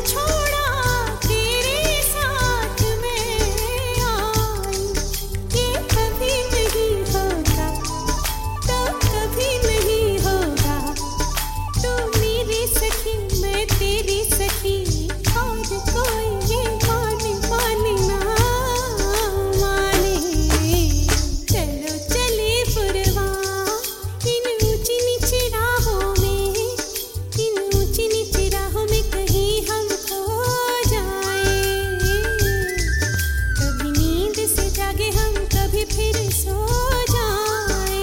छोड़ा तेरे साथ में आई, ये कभी नहीं होगा तो कभी नहीं होगा। तू मेरी सखी मैं तेरी सखी, और कोई ये माने माने ना माने। चलो चले पुरवा इन ऊंची नीची राहों में, इन ऊंची नीची राहों में कहीं हम खो जाए। कभी नींद से जागे हम, कभी फिर सो जाए।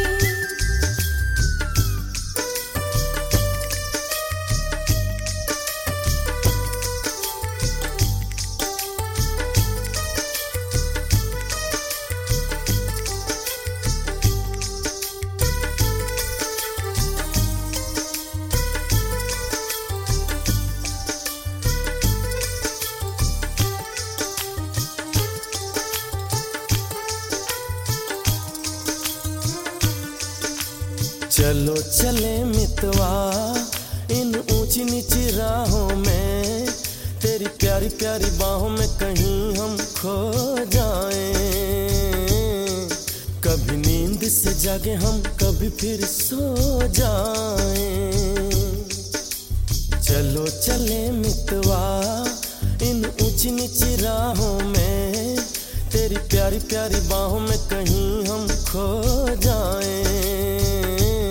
चलो चले मितवा इन ऊंची नीची राहों में, तेरी प्यारी प्यारी बाहों में कहीं हम खो जाएं। कभी नींद से जागे हम, कभी फिर सो जाएं। चलो चले मितवा इन ऊंची नीची राहों में, तेरी प्यारी प्यारी बाहों में कहीं हम खो जाएं।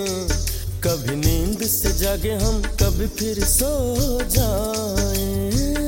कभी नींद से जागे हम, कभी फिर सो जाएं।